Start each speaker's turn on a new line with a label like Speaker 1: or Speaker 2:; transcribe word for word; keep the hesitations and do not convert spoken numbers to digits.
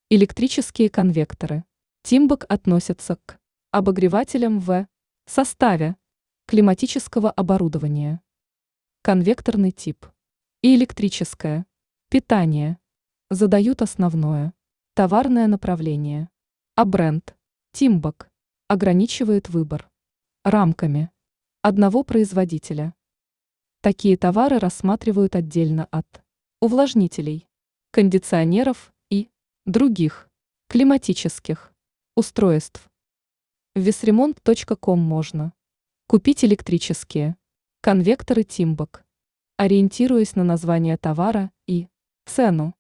Speaker 1: Электрические конвекторы. Тимбок относятся к обогревателям в составе климатического оборудования. Конвекторный тип и электрическое питание задают основное товарное направление, а бренд Тимбок ограничивает выбор рамками одного производителя. Такие товары рассматривают отдельно от увлажнителей, кондиционеров и других климатических устройств. В весремонт точка ком можно купить электрические конвекторы Тимбок, ориентируясь на название товара и цену.